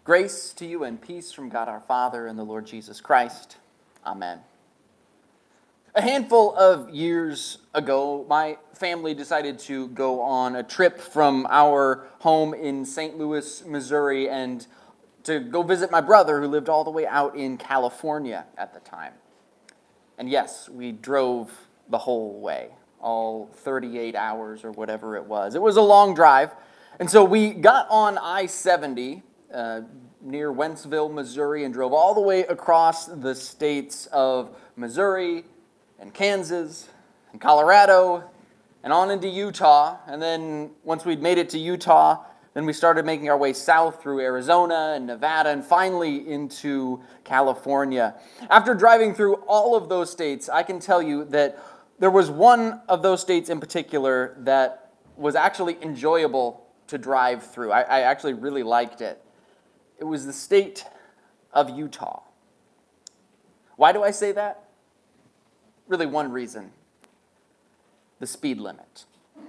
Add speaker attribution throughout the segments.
Speaker 1: Grace to you and peace from God our Father and the Lord Jesus Christ. Amen. A handful of years ago, my family decided to go on a trip from our home in St. Louis, Missouri, and to go visit my brother who lived all the way out in California at the time. And yes, we drove the whole way, all 38 hours or whatever it was. It was a long drive. And so we got on I-70 near Wentzville, Missouri, and drove all the way across the states of Missouri and Kansas and Colorado and on into Utah. And then once we'd made it to Utah, then we started making our way south through Arizona and Nevada and finally into California. After driving through all of those states, I can tell you that there was one of those states in particular that was actually enjoyable to drive through. I actually really liked it. It was the state of Utah. Why do I say that? Really one reason: the speed limit.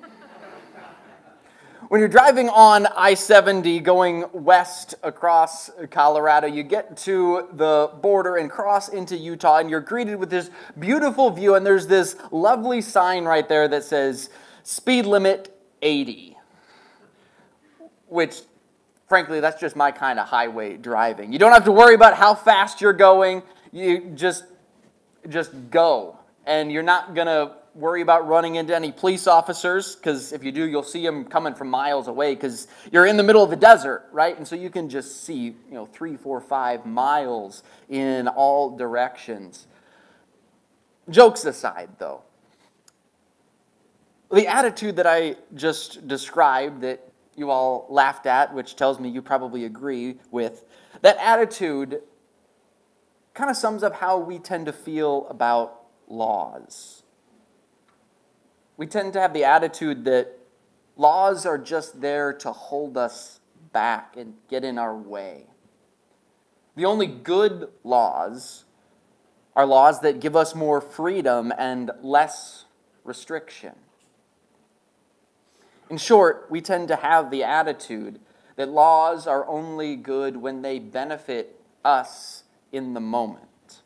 Speaker 1: When you're driving on I-70 going west across Colorado, you get to the border and cross into Utah, and you're greeted with this beautiful view, and there's this lovely sign right there that says, speed limit 80, which, frankly, that's just my kind of highway driving. You don't have to worry about how fast you're going. You just go, and you're not going to worry about running into any police officers, because if you do, you'll see them coming from miles away, because you're in the middle of the desert, right? And so you can just see, 3, 4, 5 miles in all directions. Jokes aside, though, the attitude that I just described, that you all laughed at, which tells me you probably agree with, that attitude kind of sums up how we tend to feel about laws. We tend to have the attitude that laws are just there to hold us back and get in our way. The only good laws are laws that give us more freedom and less restriction. In short, we tend to have the attitude that laws are only good when they benefit us in the moment.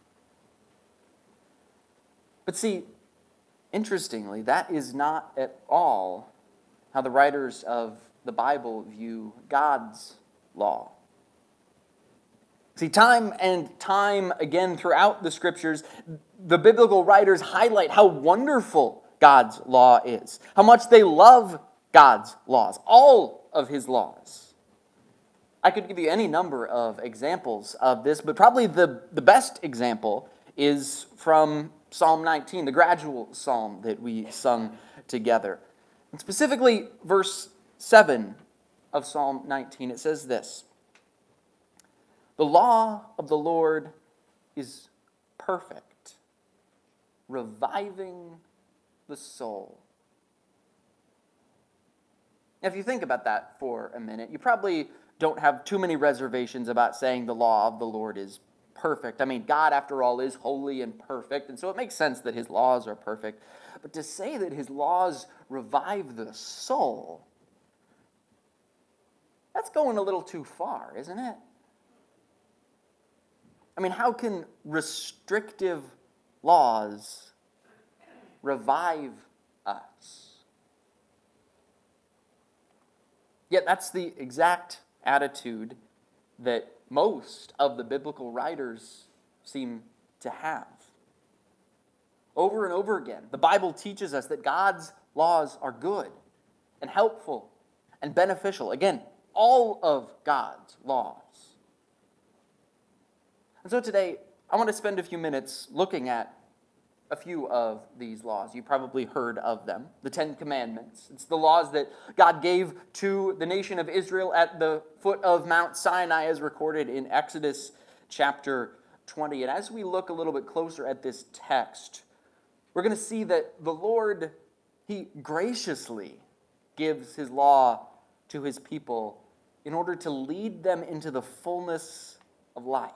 Speaker 1: But see, interestingly, that is not at all how the writers of the Bible view God's law. See, time and time again throughout the Scriptures, the biblical writers highlight how wonderful God's law is, how much they love God's laws, all of His laws. I could give you any number of examples of this, but probably the best example is from Psalm 19, the gradual psalm that we sung together. And specifically, verse 7 of Psalm 19, it says this: "The law of the Lord is perfect, reviving the soul." Now, if you think about that for a minute, you probably don't have too many reservations about saying the law of the Lord is perfect. I mean, God, after all, is holy and perfect, and so it makes sense that His laws are perfect. But to say that His laws revive the soul, that's going a little too far, isn't it? I mean, how can restrictive laws revive us? Yet that's the exact attitude that most of the biblical writers seem to have. Over and over again, the Bible teaches us that God's laws are good and helpful and beneficial. Again, all of God's laws. And so today, I want to spend a few minutes looking at a few of these laws. You probably heard of them. The Ten Commandments. It's the laws that God gave to the nation of Israel at the foot of Mount Sinai, as recorded in Exodus chapter 20. And as we look a little bit closer at this text, we're going to see that the Lord, He graciously gives His law to His people in order to lead them into the fullness of life.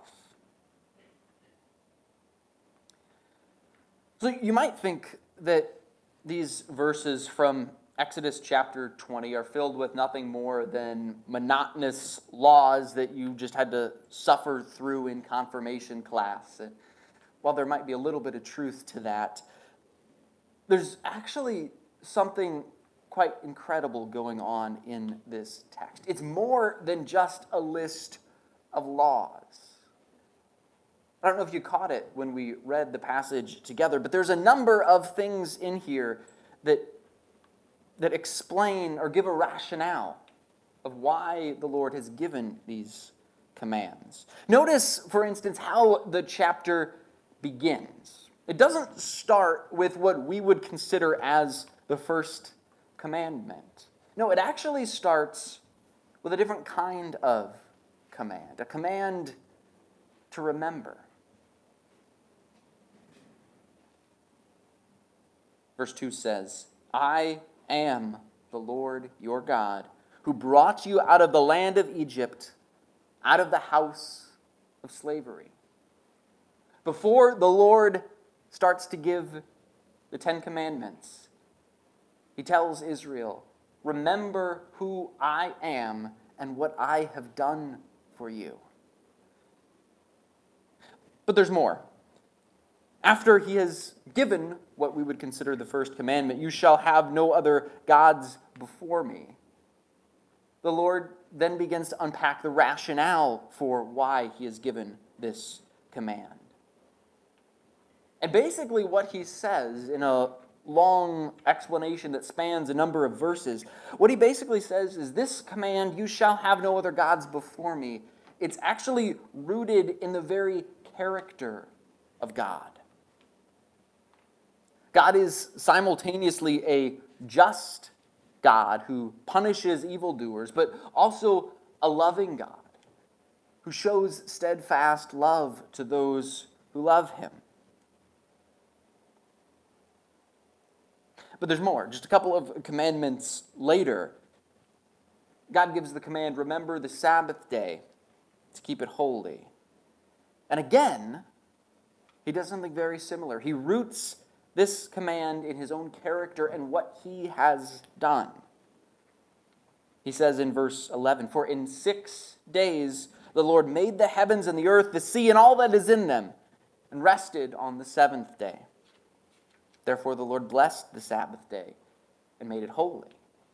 Speaker 1: So you might think that these verses from Exodus chapter 20 are filled with nothing more than monotonous laws that you just had to suffer through in confirmation class. And while there might be a little bit of truth to that, there's actually something quite incredible going on in this text. It's more than just a list of laws. I don't know if you caught it when we read the passage together, but there's a number of things in here that explain or give a rationale of why the Lord has given these commands. Notice, for instance, how the chapter begins. It doesn't start with what we would consider as the first commandment. No, it actually starts with a different kind of command, a command to remember. Verse 2 says, I am the Lord your God, who brought you out of the land of Egypt, out of the house of slavery. Before the Lord starts to give the Ten Commandments, he tells Israel, remember who I am and what I have done for you. But there's more. After he has given what we would consider the first commandment, you shall have no other gods before me, the Lord then begins to unpack the rationale for why he has given this command. And basically what he says in a long explanation that spans a number of verses, what he basically says is this command, you shall have no other gods before me, it's actually rooted in the very character of God. God is simultaneously a just God who punishes evildoers, but also a loving God who shows steadfast love to those who love him. But there's more. Just a couple of commandments later, God gives the command, remember the Sabbath day to keep it holy. And again, he does something very similar. He roots this command in his own character and what he has done. He says in verse 11, for in 6 days the Lord made the heavens and the earth, the sea, and all that is in them, and rested on the seventh day. Therefore the Lord blessed the Sabbath day and made it holy.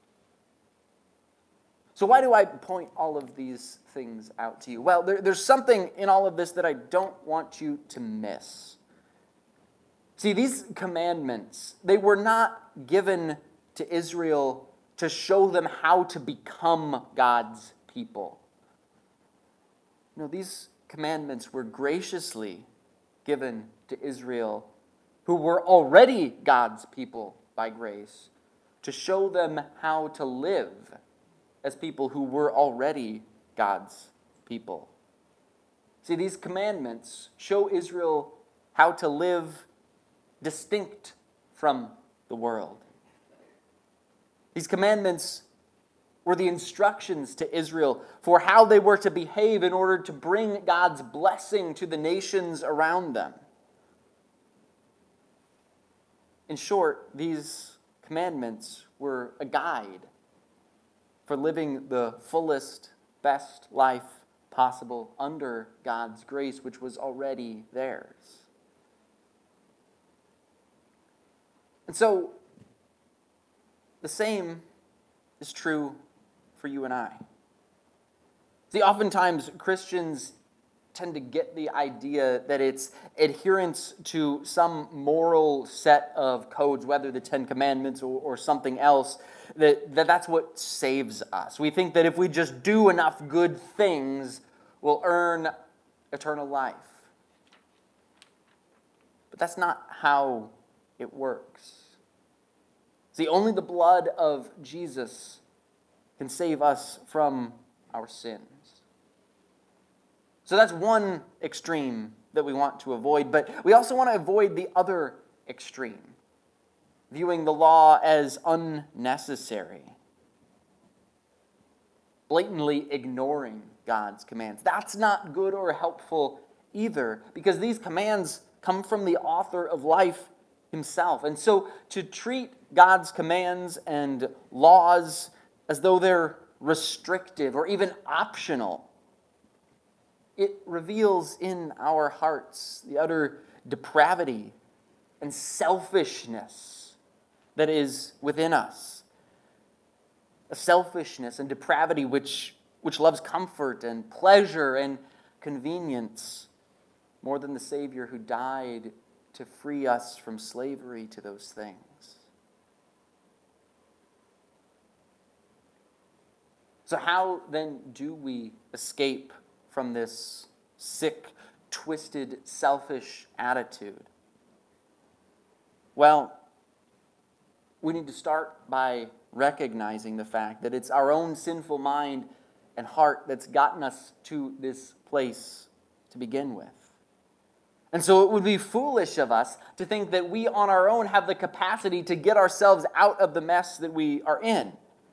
Speaker 1: So why do I point all of these things out to you? Well, there's something in all of this that I don't want you to miss. See, these commandments, they were not given to Israel to show them how to become God's people. No, these commandments were graciously given to Israel, who were already God's people by grace, to show them how to live as people who were already God's people. See, these commandments show Israel how to live distinct from the world. These commandments were the instructions to Israel for how they were to behave in order to bring God's blessing to the nations around them. In short, these commandments were a guide for living the fullest, best life possible under God's grace, which was already theirs. And so, the same is true for you and I. See, oftentimes Christians tend to get the idea that it's adherence to some moral set of codes, whether the Ten Commandments or something else, that's what saves us. We think that if we just do enough good things, we'll earn eternal life. But that's not how it works. See, only the blood of Jesus can save us from our sins. So that's one extreme that we want to avoid, but we also want to avoid the other extreme, viewing the law as unnecessary, blatantly ignoring God's commands. That's not good or helpful either, because these commands come from the author of life himself. And so to treat God's commands and laws as though they're restrictive or even optional, it reveals in our hearts the utter depravity and selfishness that is within us. A selfishness and depravity which loves comfort and pleasure and convenience more than the Savior who died to free us from slavery to those things. So how then do we escape from this sick, twisted, selfish attitude? Well, we need to start by recognizing the fact that it's our own sinful mind and heart that's gotten us to this place to begin with. And so it would be foolish of us to think that we on our own have the capacity to get ourselves out of the mess that we are in.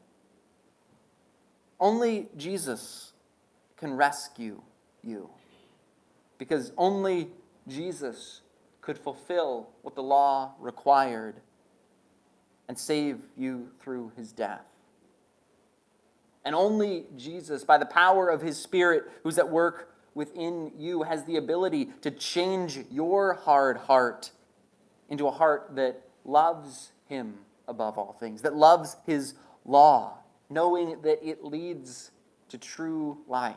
Speaker 1: Only Jesus can rescue you, because only Jesus could fulfill what the law required and save you through his death. And only Jesus, by the power of his Spirit who's at work within you, has the ability to change your hard heart into a heart that loves him above all things, that loves his law, knowing that it leads to true life.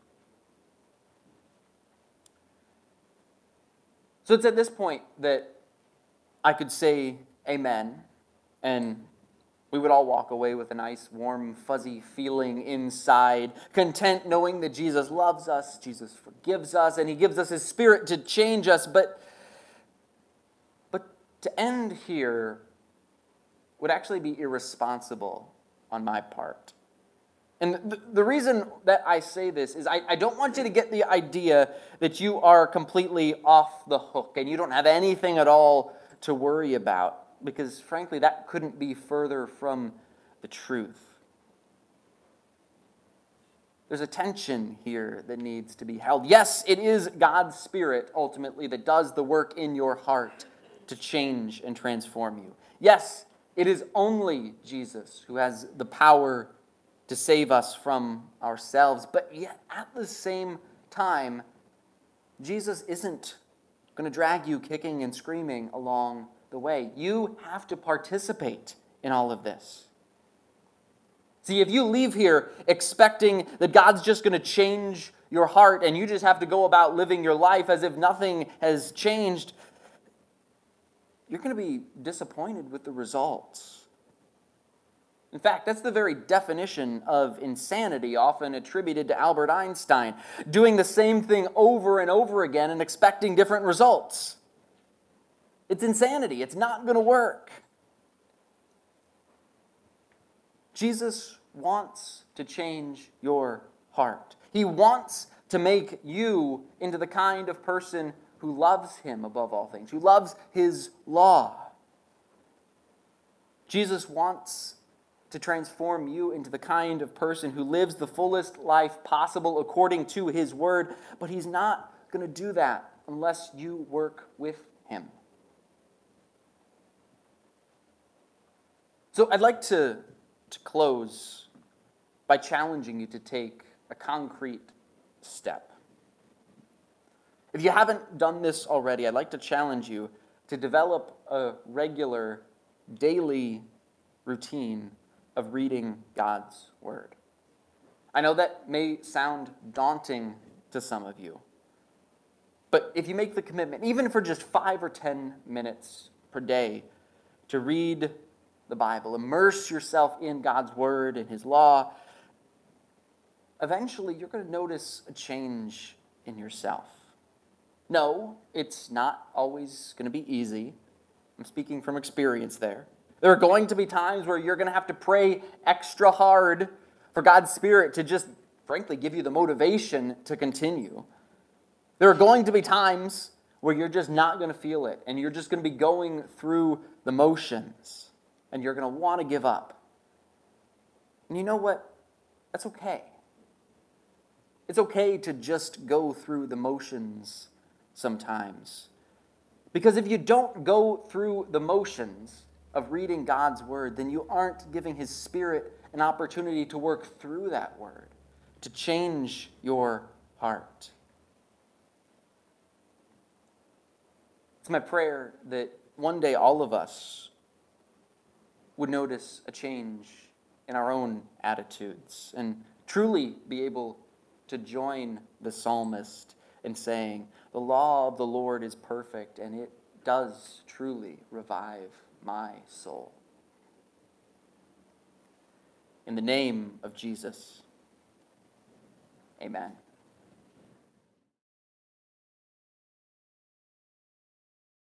Speaker 1: So it's at this point that I could say amen, and we would all walk away with a nice, warm, fuzzy feeling inside, content knowing that Jesus loves us, Jesus forgives us, and he gives us his Spirit to change us. But to end here would actually be irresponsible on my part. And the reason that I say this is I don't want you to get the idea that you are completely off the hook and you don't have anything at all to worry about, because frankly, that couldn't be further from the truth. There's a tension here that needs to be held. Yes, it is God's Spirit ultimately that does the work in your heart to change and transform you. Yes, it is only Jesus who has the power to save us from ourselves. But yet, at the same time, Jesus isn't going to drag you kicking and screaming along the way. You have to participate in all of this. See, if you leave here expecting that God's just going to change your heart and you just have to go about living your life as if nothing has changed, you're going to be disappointed with the results. In fact, that's the very definition of insanity, often attributed to Albert Einstein, doing the same thing over and over again and expecting different results. It's insanity. It's not going to work. Jesus wants to change your heart. He wants to make you into the kind of person who loves him above all things, who loves his law. Jesus wants to transform you into the kind of person who lives the fullest life possible according to his word, but he's not going to do that unless you work with him. So I'd like to close by challenging you to take a concrete step. If you haven't done this already, I'd like to challenge you to develop a regular, daily routine of reading God's Word. I know that may sound daunting to some of you, but if you make the commitment, even for just 5 or 10 minutes per day, to read the Bible, immerse yourself in God's Word and His law, eventually you're going to notice a change in yourself. No, it's not always going to be easy. I'm speaking from experience there. There are going to be times where you're going to have to pray extra hard for God's Spirit to just, frankly, give you the motivation to continue. There are going to be times where you're just not going to feel it, and you're just going to be going through the motions, and you're going to want to give up. And you know what? That's okay. It's okay to just go through the motions sometimes. Because if you don't go through the motions of reading God's word, then you aren't giving His Spirit an opportunity to work through that word, to change your heart. It's my prayer that one day all of us would notice a change in our own attitudes and truly be able to join the psalmist in saying, "The law of the Lord is perfect, and it does truly revive my soul." In the name of Jesus, amen.